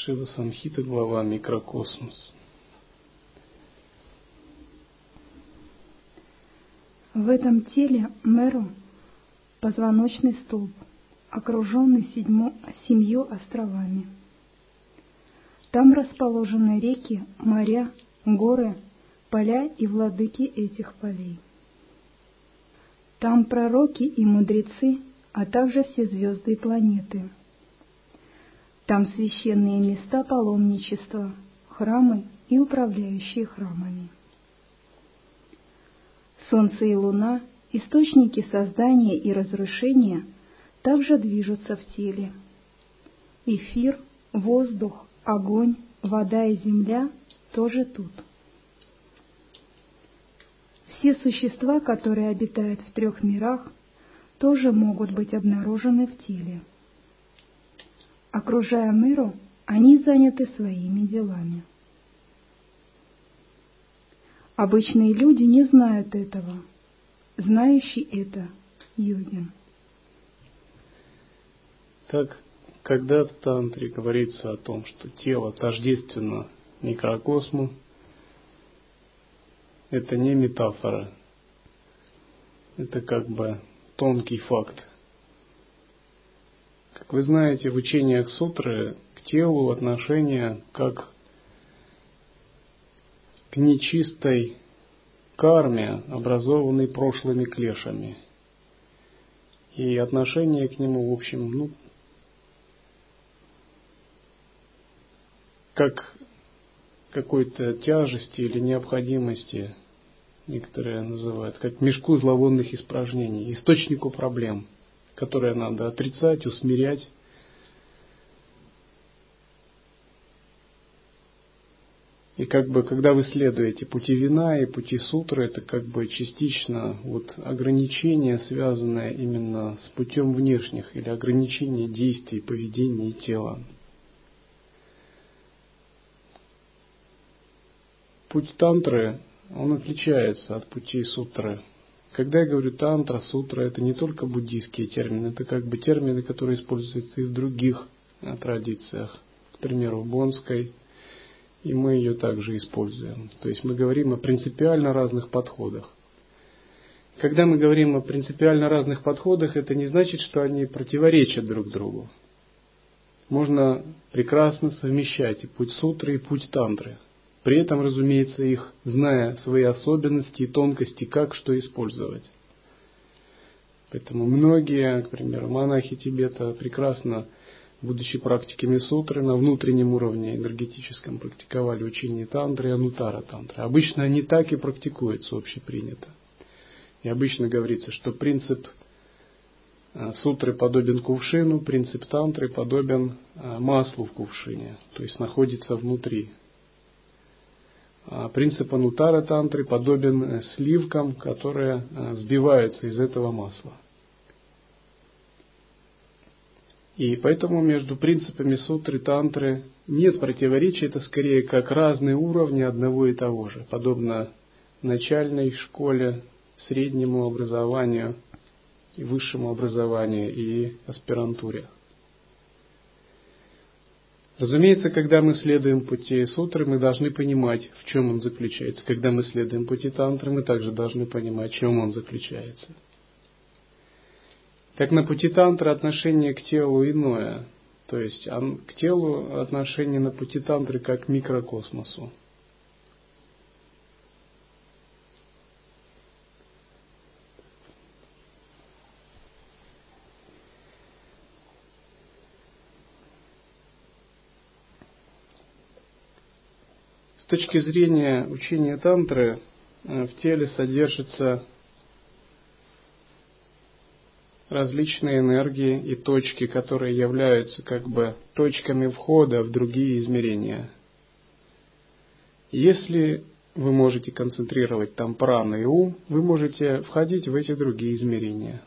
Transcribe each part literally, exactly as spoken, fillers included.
Шива Самхита, глава «Микрокосмос». В этом теле Меру – позвоночный столб, окруженный седьмо, семью островами. Там расположены реки, моря, горы, поля и владыки этих полей. Там пророки и мудрецы, а также все звезды и планеты. Там священные места паломничества, храмы и управляющие храмами. Солнце и луна, источники создания и разрушения, также движутся в теле. Эфир, воздух, огонь, вода и земля тоже тут. Все существа, которые обитают в трех мирах, тоже могут быть обнаружены в теле. Окружая миру, они заняты своими делами. Обычные люди не знают этого. Знающий это — йогин. Так, когда в тантре говорится о том, что тело тождественно микрокосму, это не метафора, это как бы тонкий факт. Как вы знаете, в учениях сутры к телу отношение как к нечистой карме, образованной прошлыми клешами. И отношение к нему, в общем, ну, как какой-то тяжести или необходимости, некоторые называют, как мешку зловонных испражнений, источнику проблем, которые надо отрицать, усмирять. И как бы, когда вы следуете пути вина и пути сутры, это как бы частично вот ограничение, связанное именно с путем внешних, или ограничение действий, поведения и тела. Путь тантры, он отличается от путей сутры. Когда я говорю тантра, сутра, это не только буддийские термины, это как бы термины, которые используются и в других традициях. К примеру, в бонской. И мы ее также используем. То есть мы говорим о принципиально разных подходах. Когда мы говорим о принципиально разных подходах, это не значит, что они противоречат друг другу. Можно прекрасно совмещать и путь сутры, и путь тантры. При этом, разумеется, их, зная свои особенности и тонкости, как что использовать. Поэтому многие, к примеру, монахи Тибета прекрасно, будучи практиками сутры, на внутреннем уровне энергетическом практиковали учение тантры и анутара тантры. Обычно они так и практикуются, общепринято. И обычно говорится, что принцип сутры подобен кувшину, принцип тантры подобен маслу в кувшине, то есть находится внутри. А принцип анутара тантры подобен сливкам, которые сбиваются из этого масла. И поэтому между принципами сутры, тантры нет противоречия, это скорее как разные уровни одного и того же, подобно начальной школе, среднему образованию, и высшему образованию и аспирантуре. Разумеется, когда мы следуем пути сутры, мы должны понимать, в чем он заключается. Когда мы следуем пути тантры, мы также должны понимать, в чем он заключается. Так на пути тантры отношение к телу иное. То есть к телу отношение на пути тантры как к микрокосмосу. С точки зрения учения тантры в теле содержится различные энергии и точки, которые являются как бы точками входа в другие измерения. Если вы можете концентрировать там прану и ум, вы можете входить в эти другие измерения.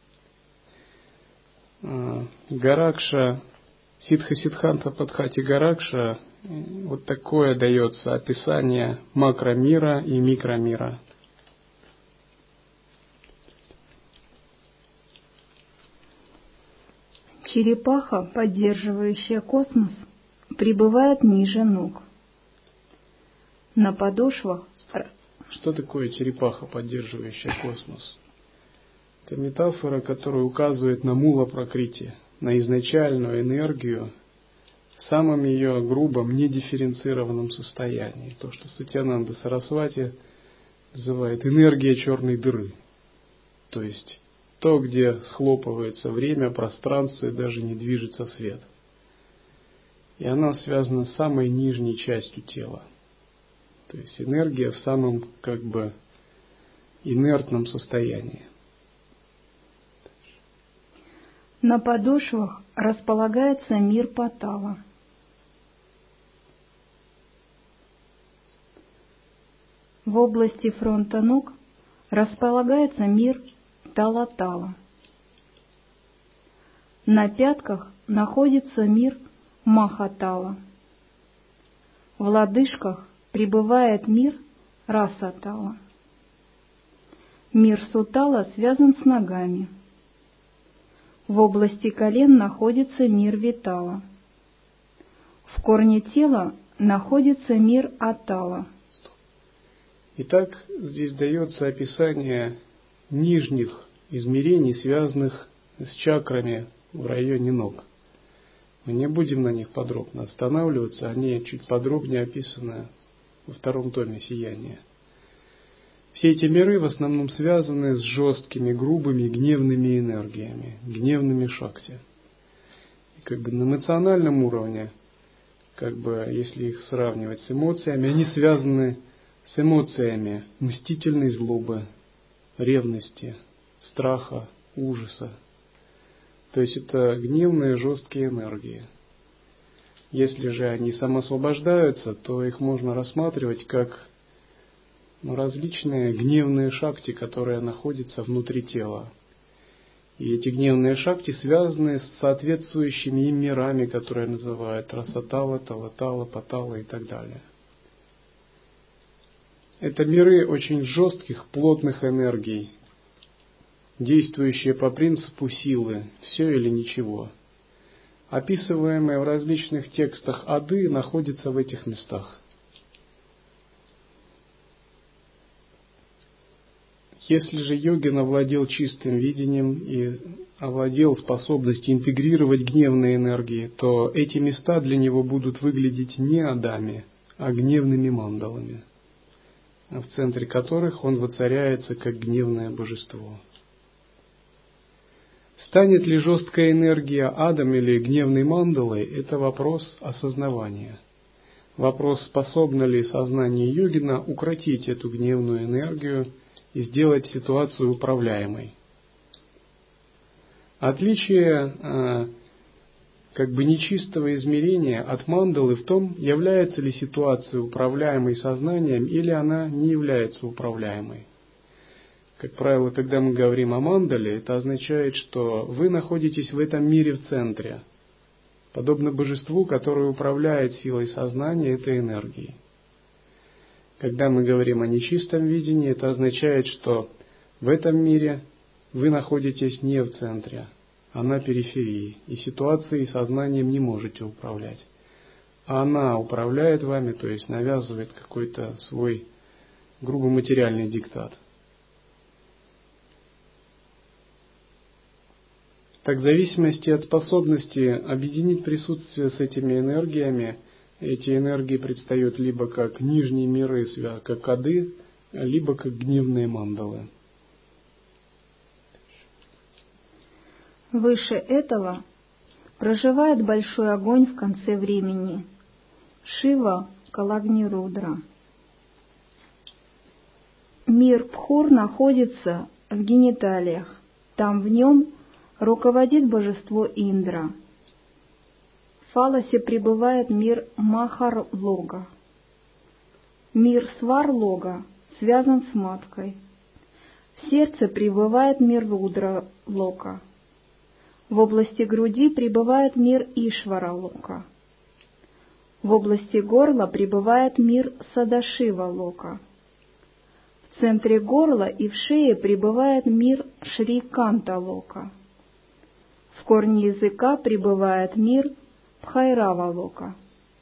Гаракша, Сидха-Сиддханта Падхати Гаракша, вот такое дается описание макромира и микромира. Черепаха, поддерживающая космос, пребывает ниже ног. На подошвах... Что такое черепаха, поддерживающая космос? Это метафора, которая указывает на мула пракрити, на изначальную энергию в самом ее грубом, недифференцированном состоянии. То, что Сатьянанда Сарасвати называет энергия черной дыры. То есть то, где схлопывается время, пространство и даже не движется свет. И она связана с самой нижней частью тела. То есть энергия в самом как бы инертном состоянии. На подошвах располагается мир Патала. В области фронта ног располагается мир Талатала. На пятках находится мир Махатала. В лодыжках пребывает мир Расатала. Мир Сутала связан с ногами. В области колен находится мир Витала. В корне тела находится мир Атала. Итак, здесь дается описание нижних измерений, связанных с чакрами в районе ног. Мы не будем на них подробно останавливаться, они чуть подробнее описаны во втором томе «Сияния». Все эти миры в основном связаны с жесткими, грубыми, гневными энергиями, гневными шакти. И как бы на эмоциональном уровне, как бы если их сравнивать с эмоциями, они связаны с эмоциями мстительной злобы, ревности, страха, ужаса. То есть это гневные, жесткие энергии. Если же они самоосвобождаются, то их можно рассматривать как ну, различные гневные шакти, которые находятся внутри тела. И эти гневные шакти связаны с соответствующими им мирами, которые называют Расатала, Талатала, Патала и так далее. Это миры очень жестких, плотных энергий, действующие по принципу силы, все или ничего. Описываемые в различных текстах ады находятся в этих местах. Если же йогин овладел чистым видением и овладел способностью интегрировать гневные энергии, то эти места для него будут выглядеть не адами, а гневными мандалами, в центре которых он воцаряется как гневное божество. Станет ли жесткая энергия адом или гневной мандалой – это вопрос осознавания. Вопрос, способно ли сознание йогина укротить эту гневную энергию и сделать ситуацию управляемой. Отличие э, как бы нечистого измерения от мандалы в том, является ли ситуация управляемой сознанием или она не является управляемой. Как правило, когда мы говорим о мандале, это означает, что вы находитесь в этом мире в центре, подобно божеству, которое управляет силой сознания этой энергией. Когда мы говорим о нечистом видении, это означает, что в этом мире вы находитесь не в центре, а на периферии, и ситуацией и сознанием не можете управлять. А она управляет вами, то есть навязывает какой-то свой грубо материальный диктат. Так, в зависимости от способности объединить присутствие с этими энергиями, эти энергии предстают либо как нижние миры, как ады, либо как гневные мандалы. Выше этого проживает большой огонь в конце времени – Шива Калагнирудра. Мир Пхур находится в гениталиях, там в нем руководит божество Индра. В фалосе пребывает мир Махар-лога. Мир Свар-лога связан с маткой. В сердце пребывает мир Рудра-лока. В области груди пребывает мир Ишвара-лока. В области горла пребывает мир Садашива-лока. В центре горла и в шее пребывает мир Шриканта-лока. В корне языка пребывает мир Бхайрава-лока.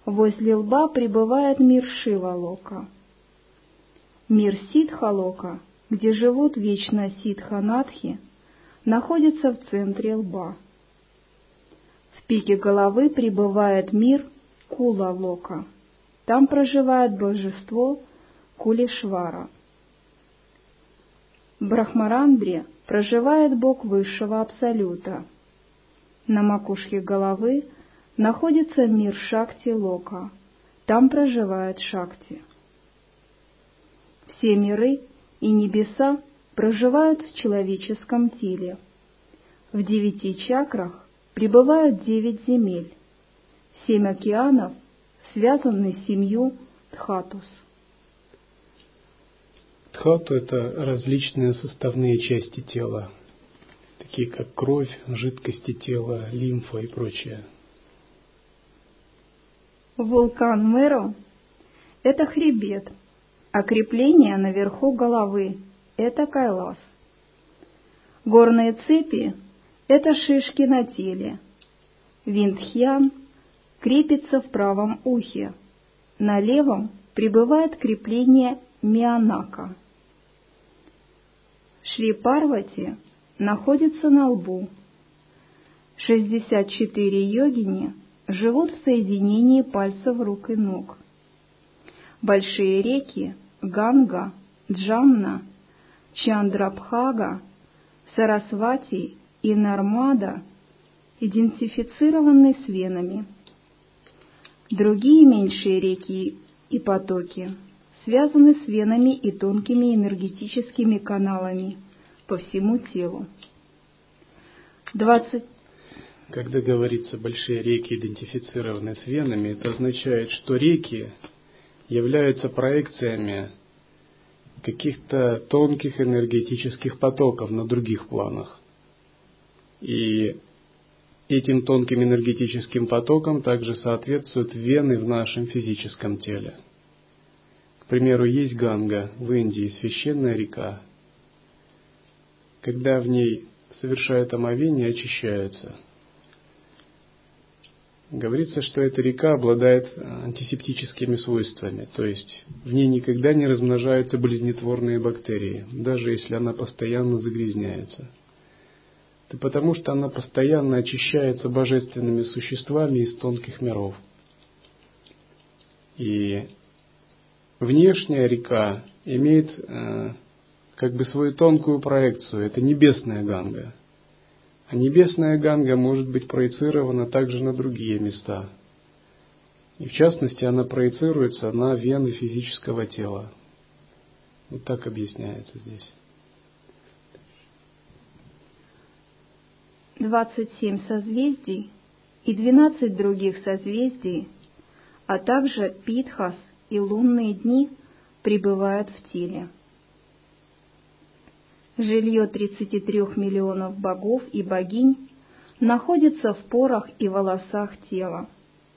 возле лба пребывает мир Шива-лока. Мир Сидха-лока, где живут вечно сидханатхи, находится в центре лба. В пике головы пребывает мир Кула-лока. Там проживает божество Кулишвара. В Брахмарандре проживает Бог Высшего Абсолюта. На макушке головы находится мир Шакти-лока. Там проживает Шакти. Все миры и небеса проживают в человеческом теле. В девяти чакрах пребывают девять земель. Семь океанов связаны с семью Дхатус. Дхату – это различные составные части тела, такие как кровь, жидкости тела, лимфа и прочее. Вулкан Меро – это хребет, а крепление наверху головы – это Кайлас. Горные цепи – это шишки на теле. Виндхьян крепится в правом ухе, на левом пребывает крепление Мианака. Шри Парвати находится на лбу. шестьдесят четыре йогини живут в соединении пальцев рук и ног. Большие реки Ганга, Джамна, Чандрабхага, Сарасвати и Нармада идентифицированы с венами. Другие меньшие реки и потоки связаны с венами и тонкими энергетическими каналами по всему телу. двадцать Когда говорится «большие реки идентифицированы с венами», это означает, что реки являются проекциями каких-то тонких энергетических потоков на других планах. И этим тонким энергетическим потокам также соответствуют вены в нашем физическом теле. К примеру, есть Ганга в Индии, священная река. Когда в ней совершают омовение, очищаются. Говорится, что эта река обладает антисептическими свойствами, то есть в ней никогда не размножаются болезнетворные бактерии, даже если она постоянно загрязняется. Это потому, что она постоянно очищается божественными существами из тонких миров. И внешняя река имеет э, как бы свою тонкую проекцию, это небесная Ганга. А небесная Ганга может быть проецирована также на другие места. И в частности, она проецируется на вены физического тела. Вот так объясняется здесь. двадцать семь созвездий и двенадцать других созвездий, а также Питхас и лунные дни пребывают в теле. Жилье тридцати трёх миллионов богов и богинь находится в порах и волосах тела.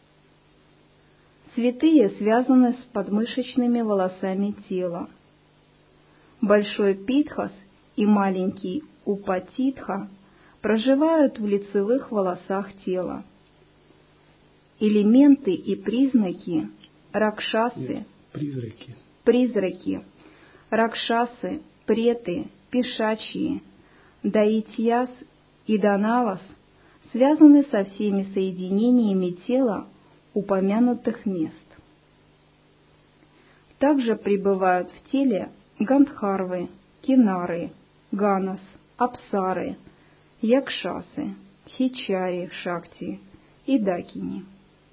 Святые связаны с подмышечными волосами тела. Большой Питхас и маленький Упатитха проживают в лицевых волосах тела. Элементы и признаки ракшасы, Нет, призраки. призраки, ракшасы, преты, пешачьи, даитьяс и данавас связаны со всеми соединениями тела упомянутых мест. Также пребывают в теле гандхарвы, кинары, ганас, апсары, якшасы, хичари, шакти и дакини.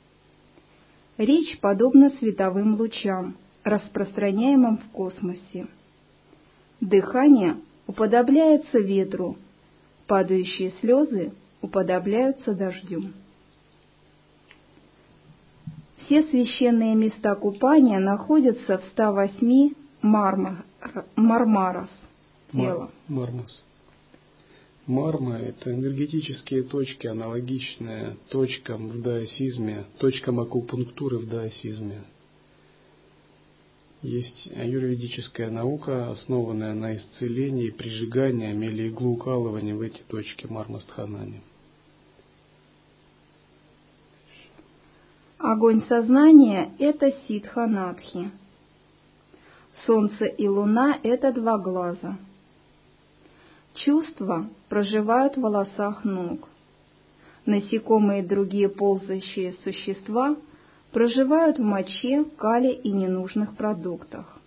Речь подобна световым лучам, распространяемым в космосе. Дыхание уподобляется ветру, падающие слезы уподобляются дождю. Все священные места купания находятся в ста восьми марма, мармарас тела. Мармас. Марма – это энергетические точки, аналогичные точкам в даосизме, точкам акупунктуры в даосизме. Есть аюрведическая наука, основанная на исцелении прижиганием или иглоукалыванием в эти точки мармастханани. Огонь сознания – это ситха-надхи. Солнце и луна – это два глаза. Чувства проживают в волосах ног. Насекомые и другие ползающие существа проживают в моче, кале и ненужных продуктах.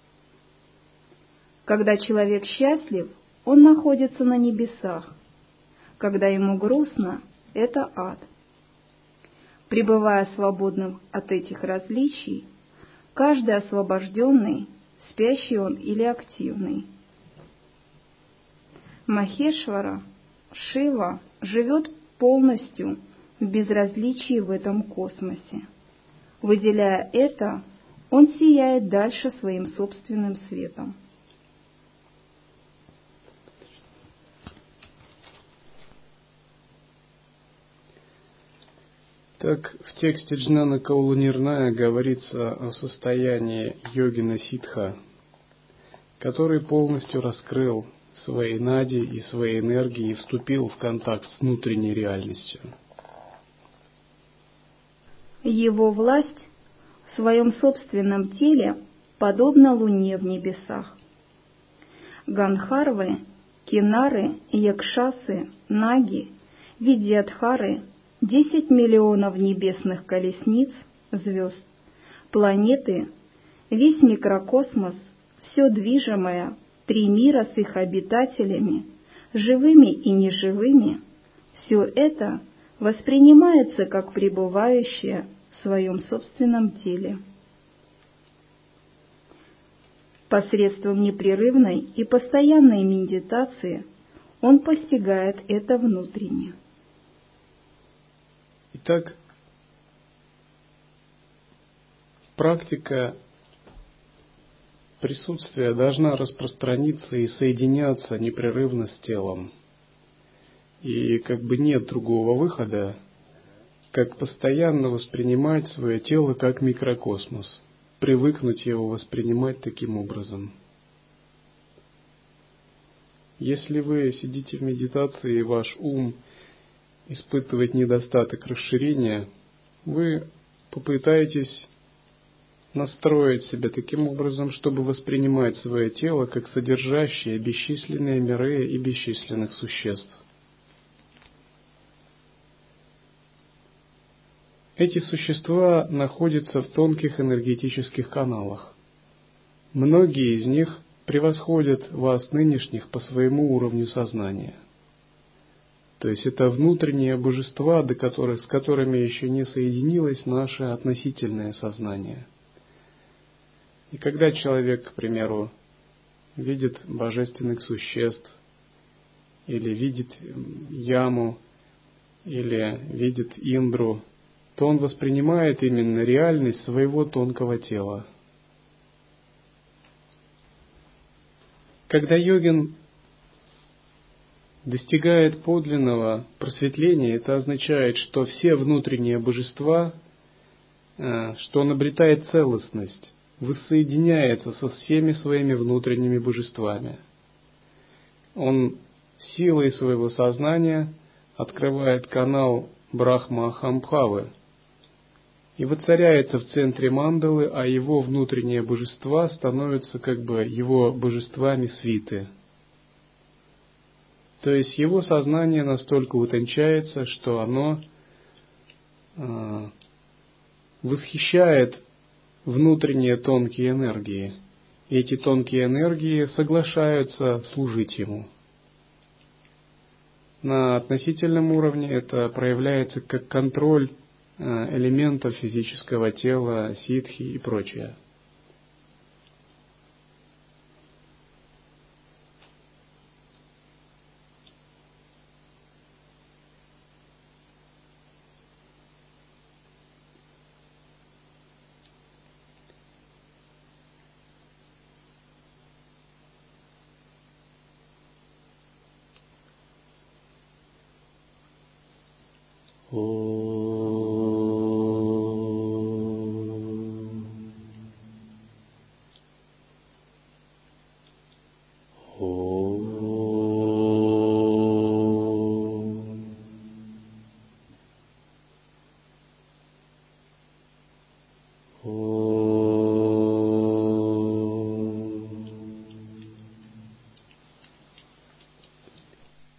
Когда человек счастлив, он находится на небесах. Когда ему грустно, это ад. Пребывая свободным от этих различий, каждый освобожденный, спящий он или активный. Махешвара, Шива, живет полностью в безразличии в этом космосе. Выделяя это, он сияет дальше своим собственным светом. Так, в тексте Джнана Каула Нирная говорится о состоянии йогина ситха, который полностью раскрыл свои нади и свои энергии и вступил в контакт с внутренней реальностью. Его власть в своем собственном теле подобна луне в небесах. Ганхарвы, Кинары, Якшасы, Наги, Видьядхары, десять миллионов небесных колесниц, звезд, планеты, весь микрокосмос, все движимое, три мира с их обитателями, живыми и неживыми, все это воспринимается как пребывающее в своем собственном теле. Посредством непрерывной и постоянной медитации он постигает это внутренне. Итак, практика присутствия должна распространиться и соединяться непрерывно с телом. И как бы нет другого выхода, как постоянно воспринимать свое тело как микрокосмос, привыкнуть его воспринимать таким образом. Если вы сидите в медитации и ваш ум испытывает недостаток расширения, вы попытаетесь настроить себя таким образом, чтобы воспринимать свое тело как содержащее бесчисленные миры и бесчисленных существ. Эти существа находятся в тонких энергетических каналах. Многие из них превосходят вас нынешних по своему уровню сознания. То есть это внутренние божества, до которых, с которыми еще не соединилось наше относительное сознание. И когда человек, к примеру, видит божественных существ, или видит яму, или видит Индру, то он воспринимает именно реальность своего тонкого тела. Когда йогин достигает подлинного просветления, это означает, что все внутренние божества, что он обретает целостность, воссоединяется со всеми своими внутренними божествами. Он силой своего сознания открывает канал Брахма-Ахамбхавы и воцаряется в центре мандалы, а его внутренние божества становятся как бы его божествами свиты. То есть его сознание настолько утончается, что оно э, восхищает внутренние тонкие энергии. И эти тонкие энергии соглашаются служить ему. На относительном уровне это проявляется как контроль э, элементов физического тела, ситхи и прочее. О